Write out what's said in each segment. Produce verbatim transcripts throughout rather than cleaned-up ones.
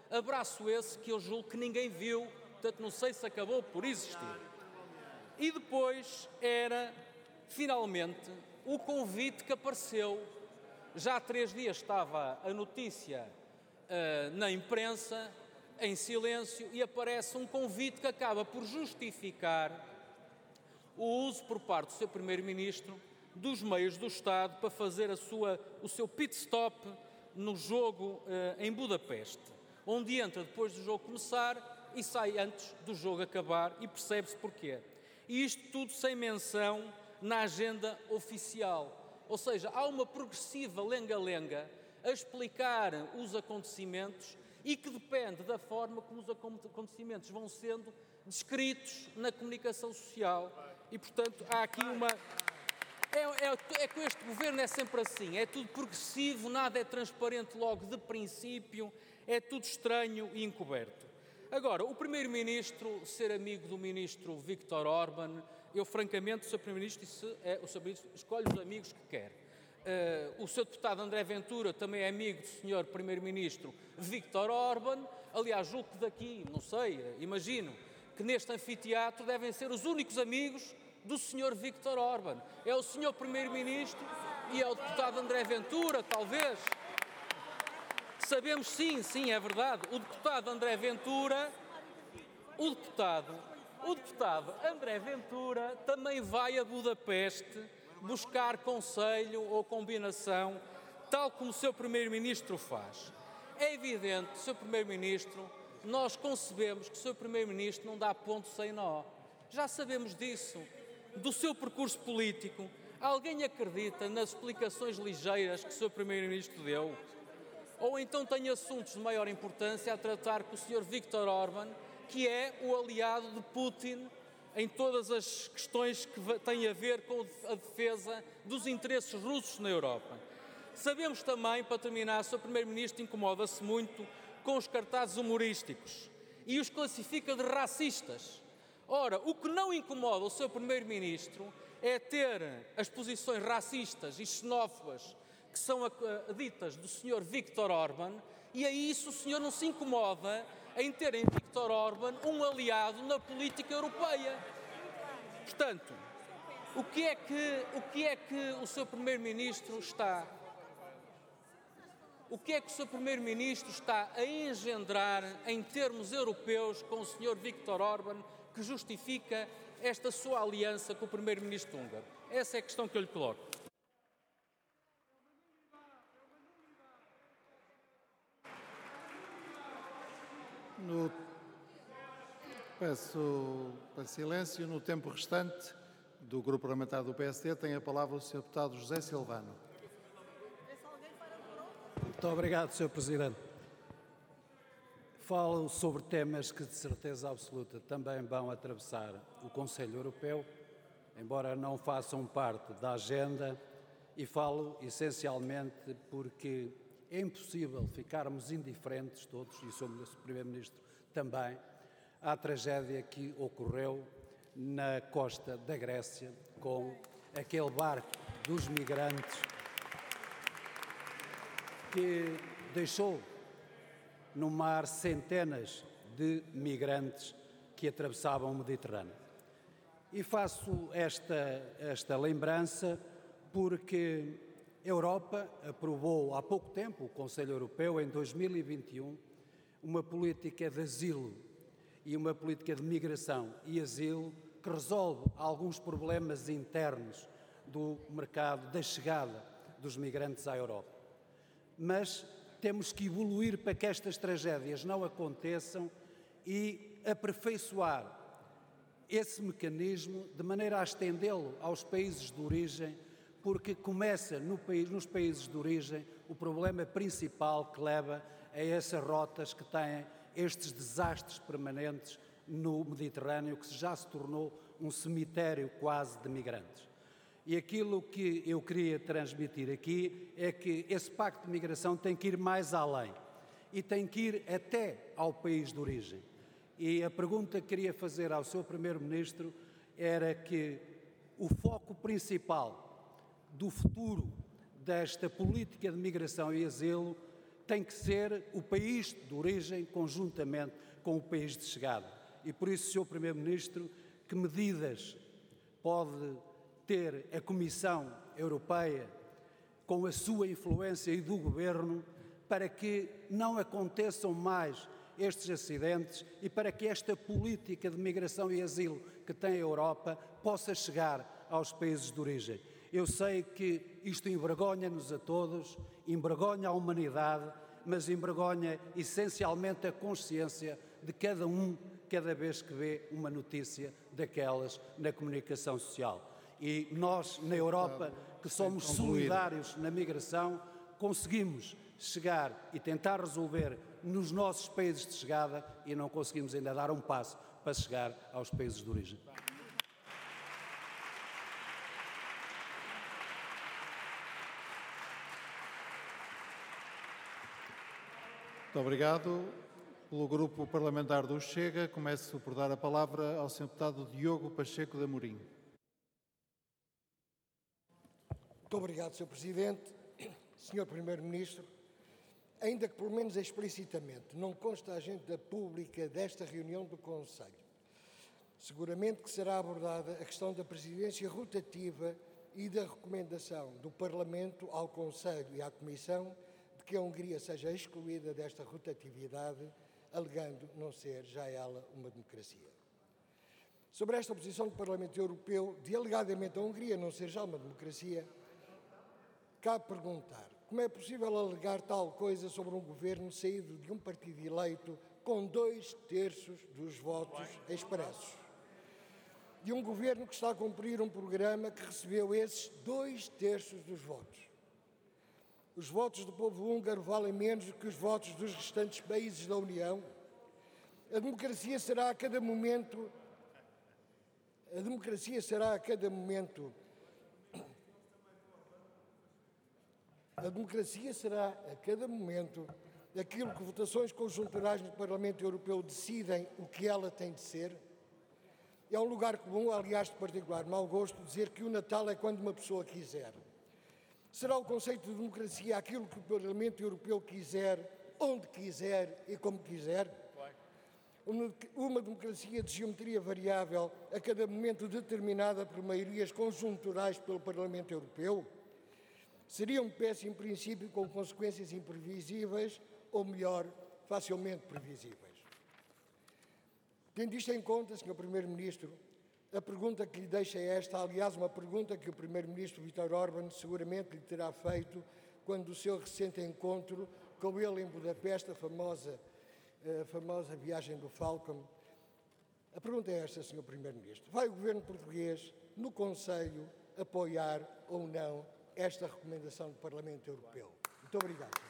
Abraço esse que eu julgo que ninguém viu, portanto não sei se acabou por existir. E depois era, finalmente, o convite que apareceu. Já há três dias estava a notícia uh, na imprensa, em silêncio, e aparece um convite que acaba por justificar o uso por parte do seu Primeiro-Ministro dos meios do Estado para fazer a sua, o seu pit stop no jogo uh, em Budapeste, onde entra depois do jogo começar e sai antes do jogo acabar, e percebe-se porquê. E isto tudo sem menção na agenda oficial. Ou seja, há uma progressiva lenga-lenga a explicar os acontecimentos e que depende da forma como os acontecimentos vão sendo descritos na comunicação social. E, portanto, há aqui uma... É, é, é que este governo é sempre assim, é tudo progressivo, nada é transparente logo de princípio, é tudo estranho e encoberto. Agora, o Primeiro-Ministro ser amigo do Ministro Viktor Orban, eu francamente, o seu Primeiro-Ministro é, o seu Primeiro-Ministro escolhe os amigos que quer. Uh, o seu deputado André Ventura também é amigo do senhor Primeiro-Ministro Viktor Orban. Aliás, julgo que daqui, não sei, imagino, que neste anfiteatro devem ser os únicos amigos do senhor Viktor Orban. É o senhor Primeiro-Ministro e é o deputado André Ventura, talvez. Sabemos, sim, sim, é verdade, o deputado André Ventura, o deputado, o deputado André Ventura também vai a Budapeste buscar conselho ou combinação, tal como o seu Primeiro-Ministro faz. É evidente, seu Primeiro-Ministro, nós concebemos que o seu Primeiro-Ministro não dá ponto sem nó. Já sabemos disso. Do seu percurso político, alguém acredita nas explicações ligeiras que o seu Primeiro-Ministro deu? Ou então tem assuntos de maior importância a tratar com o senhor Viktor Orban, que é o aliado de Putin em todas as questões que têm a ver com a defesa dos interesses russos na Europa. Sabemos também, para terminar, o senhor Primeiro-Ministro incomoda-se muito com os cartazes humorísticos e os classifica de racistas. Ora, o que não incomoda o seu Primeiro-Ministro é ter as posições racistas e xenófobas que são ditas do senhor Viktor Orban, e a isso o senhor não se incomoda em ter em Viktor Orban um aliado na política europeia. Portanto, o que é que o, que é que o seu Primeiro-Ministro está... O que é que o seu Primeiro-Ministro está a engendrar em termos europeus com o senhor Viktor Orban que justifica esta sua aliança com o Primeiro-Ministro húngaro? Essa é a questão que eu lhe coloco. No... Peço para silêncio. No tempo restante do Grupo Parlamentar do P S D tem a palavra o senhor Deputado José Silvano. Muito obrigado, senhor Presidente. Falo sobre temas que, de certeza absoluta, também vão atravessar o Conselho Europeu, embora não façam parte da agenda, e falo essencialmente porque é impossível ficarmos indiferentes todos, e o senhor Primeiro-Ministro também, à tragédia que ocorreu na costa da Grécia com aquele barco dos migrantes que deixou no mar centenas de migrantes que atravessavam o Mediterrâneo. E faço esta, esta lembrança porque a Europa aprovou há pouco tempo, o Conselho Europeu, em dois mil e vinte e um, uma política de asilo e uma política de migração e asilo que resolve alguns problemas internos do mercado da chegada dos migrantes à Europa. Mas temos que evoluir para que estas tragédias não aconteçam e aperfeiçoar esse mecanismo de maneira a estendê-lo aos países de origem, porque começa no país, nos países de origem o problema principal que leva a essas rotas que têm estes desastres permanentes no Mediterrâneo, que já se tornou um cemitério quase de migrantes. E aquilo que eu queria transmitir aqui é que esse pacto de migração tem que ir mais além e tem que ir até ao país de origem. E a pergunta que queria fazer ao seu Primeiro-Ministro era que o foco principal do futuro desta política de migração e asilo tem que ser o país de origem conjuntamente com o país de chegada. E por isso, senhor Primeiro-Ministro, que medidas pode ter a Comissão Europeia, com a sua influência e do Governo, para que não aconteçam mais estes acidentes e para que esta política de migração e asilo que tem a Europa possa chegar aos países de origem? Eu sei que isto envergonha-nos a todos, envergonha a humanidade, mas envergonha essencialmente a consciência de cada um, cada vez que vê uma notícia daquelas na comunicação social. E nós, na Europa, que somos solidários na migração, conseguimos chegar e tentar resolver nos nossos países de chegada e não conseguimos ainda dar um passo para chegar aos países de origem. Muito obrigado. Pelo Grupo Parlamentar do Chega, começo por dar a palavra ao senhor Deputado Diogo Pacheco de Amorim. Muito obrigado, senhor Presidente. senhor Primeiro-Ministro, ainda que pelo menos explicitamente não consta a agenda pública desta reunião do Conselho, seguramente que será abordada a questão da presidência rotativa e da recomendação do Parlamento ao Conselho e à Comissão de que a Hungria seja excluída desta rotatividade, alegando não ser já ela uma democracia. Sobre esta posição do Parlamento Europeu, de alegadamente a Hungria não ser já uma democracia, cabe perguntar como é possível alegar tal coisa sobre um governo saído de um partido eleito com dois terços dos votos expressos, de um governo que está a cumprir um programa que recebeu esses dois terços dos votos. Os votos do povo húngaro valem menos do que os votos dos restantes países da União. A democracia será a cada momento, a democracia será a cada momento, a democracia será a cada momento aquilo que votações conjunturais no Parlamento Europeu decidem o que ela tem de ser. É um lugar comum, aliás, de particular mau gosto, dizer que o Natal é quando uma pessoa quiser. Será o conceito de democracia aquilo que o Parlamento Europeu quiser, onde quiser e como quiser? Uma, uma democracia de geometria variável, a cada momento determinada por maiorias conjunturais pelo Parlamento Europeu? Seria um péssimo princípio com consequências imprevisíveis, ou melhor, facilmente previsíveis. Tendo isto em conta, senhor Primeiro-Ministro, a pergunta que lhe deixo é esta, aliás, uma pergunta que o Primeiro-Ministro Viktor Orbán seguramente lhe terá feito quando o seu recente encontro com ele em Budapeste, a famosa, a famosa viagem do Falcon. A pergunta é esta, senhor Primeiro-Ministro. Vai o governo português, no Conselho, apoiar ou não esta recomendação do Parlamento Europeu? Muito obrigado.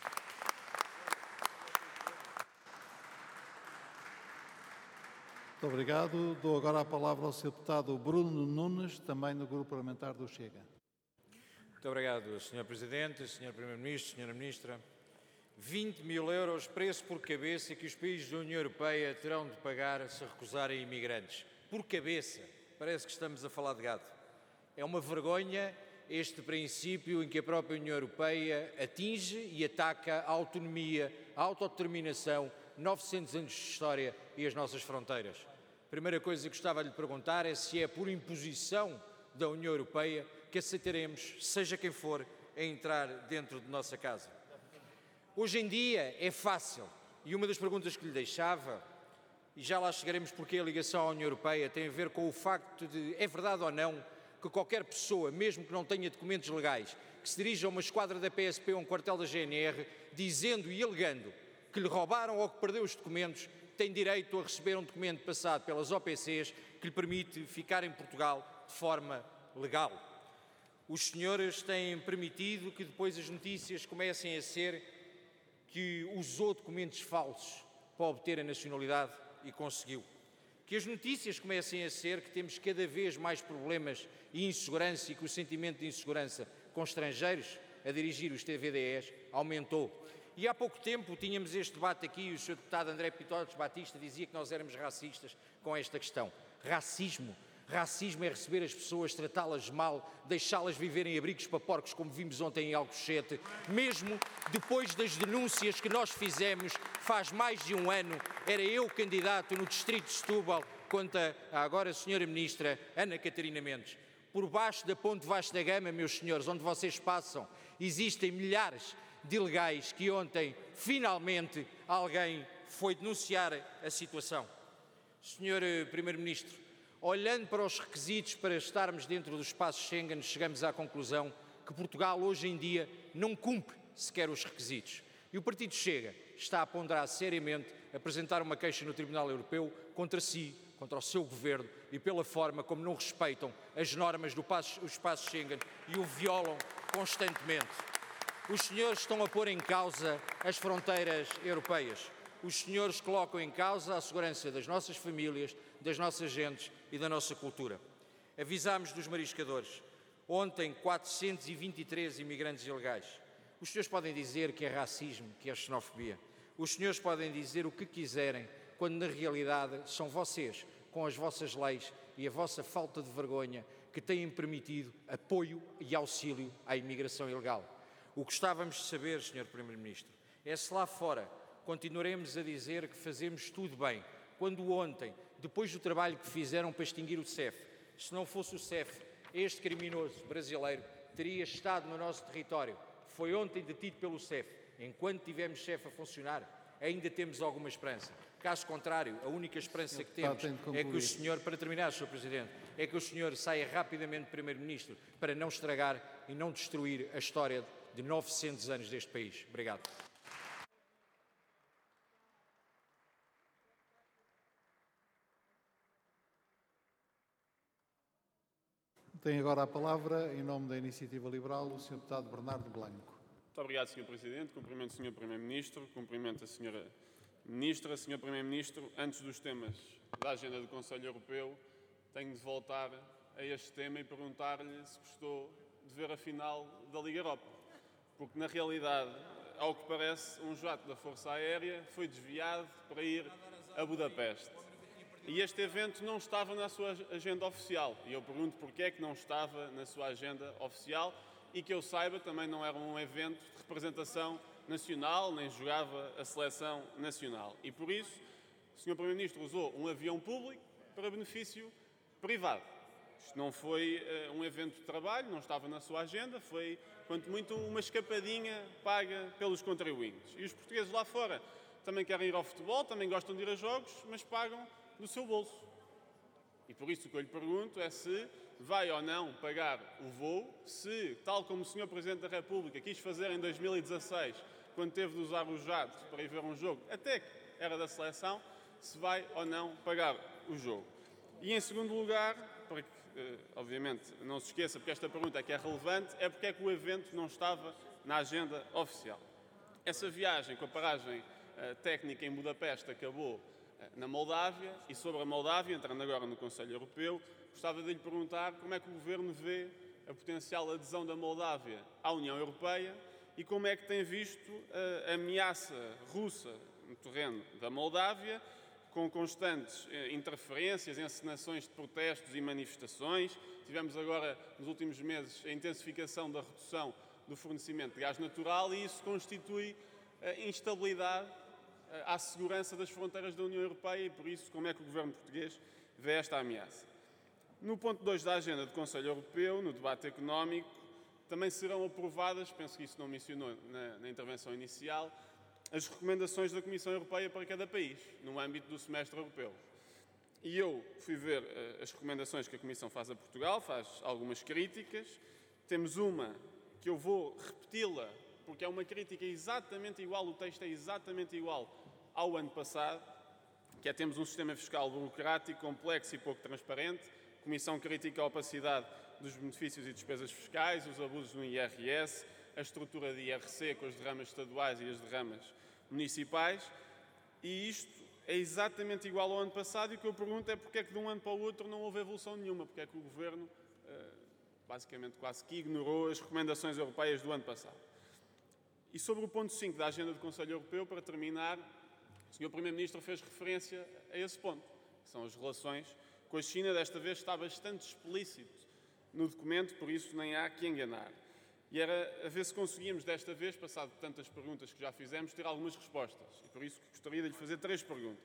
Muito obrigado. Dou agora a palavra ao senhor Deputado Bruno Nunes, também do Grupo Parlamentar do Chega. Muito obrigado, senhor Presidente, senhor Primeiro-Ministro, senhora Ministra. vinte mil euros preço por cabeça que os países da União Europeia terão de pagar se recusarem imigrantes. Por cabeça. Parece que estamos a falar de gado. É uma vergonha este princípio em que a própria União Europeia atinge e ataca a autonomia, a autodeterminação, novecentos anos de história e as nossas fronteiras. A primeira coisa que gostava de lhe perguntar é se é por imposição da União Europeia que aceitaremos, seja quem for, a entrar dentro de nossa casa. Hoje em dia é fácil, e uma das perguntas que lhe deixava, e já lá chegaremos porque a ligação à União Europeia tem a ver com o facto de, é verdade ou não, que qualquer pessoa, mesmo que não tenha documentos legais, que se dirija a uma esquadra da P S P ou um quartel da G N R, dizendo e alegando que lhe roubaram ou que perdeu os documentos, tem direito a receber um documento passado pelas O P Cs que lhe permite ficar em Portugal de forma legal. Os senhores têm permitido que depois as notícias comecem a ser que usou documentos falsos para obter a nacionalidade e conseguiu. Que as notícias comecem a ser que temos cada vez mais problemas e insegurança e que o sentimento de insegurança com estrangeiros a dirigir os T V D Es aumentou. E há pouco tempo tínhamos este debate aqui e o senhor deputado André Pitotes Batista dizia que nós éramos racistas com esta questão. Racismo? Racismo é receber as pessoas, tratá-las mal, deixá-las viver em abrigos para porcos, como vimos ontem em Alcochete, mesmo depois das denúncias que nós fizemos faz mais de um ano. Era eu candidato no distrito de Setúbal contra a agora senhora Ministra Ana Catarina Mendes. Por baixo da ponte Vasco da Gama, meus senhores, onde vocês passam, existem milhares de ilegais que ontem, finalmente, alguém foi denunciar a situação. senhor Primeiro-Ministro, olhando para os requisitos para estarmos dentro do espaço Schengen, chegamos à conclusão que Portugal hoje em dia não cumpre sequer os requisitos. E o Partido Chega está a ponderar seriamente apresentar uma queixa no Tribunal Europeu contra si, contra o seu governo e pela forma como não respeitam as normas do espaço Schengen e o violam constantemente. Os senhores estão a pôr em causa as fronteiras europeias. Os senhores colocam em causa a segurança das nossas famílias, das nossas gentes e da nossa cultura. Avisámos dos mariscadores. Ontem, quatrocentos e vinte e três imigrantes ilegais. Os senhores podem dizer que é racismo, que é xenofobia. Os senhores podem dizer o que quiserem, quando na realidade são vocês, com as vossas leis e a vossa falta de vergonha, que têm permitido apoio e auxílio à imigração ilegal. O que gostávamos de saber, senhor Primeiro-Ministro, é se lá fora continuaremos a dizer que fazemos tudo bem, quando ontem, depois do trabalho que fizeram para extinguir o C E F, se não fosse o C E F, este criminoso brasileiro teria estado no nosso território. Foi ontem detido pelo C E F. Enquanto tivermos C E F a funcionar, ainda temos alguma esperança. Caso contrário, a única esperança que temos é que o senhor, para terminar, senhor Presidente, é que o senhor saia rapidamente Primeiro-Ministro para não estragar e não destruir a história de novecentos anos deste país. Obrigado. Tem agora a palavra, em nome da Iniciativa Liberal, o senhor Deputado Bernardo Blanco. Muito obrigado, senhor Presidente. Cumprimento o senhor Primeiro-Ministro, cumprimento a senhora Ministra. senhor Primeiro-Ministro, antes dos temas da agenda do Conselho Europeu, tenho de voltar a este tema e perguntar-lhe se gostou de ver a final da Liga Europa. Porque, na realidade, ao que parece, um jato da Força Aérea foi desviado para ir a Budapeste. E este evento não estava na sua agenda oficial. E eu pergunto porquê é que não estava na sua agenda oficial e que eu saiba também não era um evento de representação nacional, nem jogava a seleção nacional. E por isso, o senhor Primeiro-Ministro usou um avião público para benefício privado. Isto não foi uh, um evento de trabalho, não estava na sua agenda, foi, quanto muito, uma escapadinha paga pelos contribuintes. E os portugueses lá fora também querem ir ao futebol, também gostam de ir a jogos, mas pagam do seu bolso. E por isso o que eu lhe pergunto é se vai ou não pagar o voo, se, tal como o senhor Presidente da República quis fazer em dois mil e dezasseis, quando teve de usar o jato para ir ver um jogo, até que era da seleção, se vai ou não pagar o jogo. E em segundo lugar, para que, obviamente, não se esqueça, porque esta pergunta é que é relevante, é porque é que o evento não estava na agenda oficial. Essa viagem com a paragem uh, técnica em Budapeste acabou na Moldávia, e sobre a Moldávia, entrando agora no Conselho Europeu, gostava de lhe perguntar como é que o Governo vê a potencial adesão da Moldávia à União Europeia e como é que tem visto a ameaça russa no terreno da Moldávia, com constantes interferências, encenações de protestos e manifestações. Tivemos agora, nos últimos meses, a intensificação da redução do fornecimento de gás natural e isso constitui instabilidade à segurança das fronteiras da União Europeia e, por isso, como é que o Governo português vê esta ameaça. No ponto dois da agenda do Conselho Europeu, no debate económico, também serão aprovadas, penso que isso não mencionou na, na intervenção inicial, as recomendações da Comissão Europeia para cada país, no âmbito do semestre europeu. E eu fui ver uh, as recomendações que a Comissão faz a Portugal, faz algumas críticas. Temos uma que eu vou repeti-la, porque é uma crítica exatamente igual, o texto é exatamente igual ao ano passado, que é temos um sistema fiscal burocrático, complexo e pouco transparente. A Comissão critica a opacidade dos benefícios e despesas fiscais, os abusos no I R S, a estrutura de I R C com as derramas estaduais e as derramas municipais. E isto é exatamente igual ao ano passado e o que eu pergunto é porque é que de um ano para o outro não houve evolução nenhuma, porque é que o Governo basicamente quase que ignorou as recomendações europeias do ano passado. E sobre o ponto cinco da agenda do Conselho Europeu, para terminar, o senhor Primeiro-Ministro fez referência a esse ponto, que são as relações Com a China, desta vez, está bastante explícito no documento, por isso nem há que enganar. E era a ver se conseguíamos, desta vez, passado tantas perguntas que já fizemos, ter algumas respostas. E por isso gostaria de lhe fazer três perguntas.